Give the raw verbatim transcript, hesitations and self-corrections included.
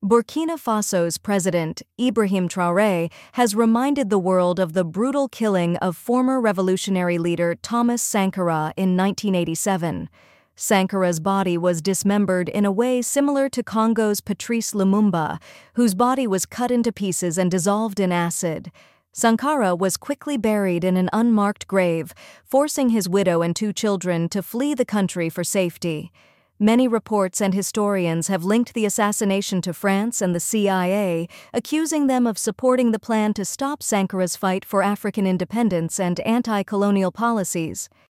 Burkina Faso's president, Ibrahim Traoré, has reminded the world of the brutal killing of former revolutionary leader Thomas Sankara in nineteen eighty-seven. Sankara's body was dismembered in a way similar to Congo's Patrice Lumumba, whose body was cut into pieces and dissolved in acid. Sankara was quickly buried in an unmarked grave, forcing his widow and two children to flee the country for safety. Many reports and historians have linked the assassination to France and the C I A, accusing them of supporting the plan to stop Sankara's fight for African independence and anti-colonial policies.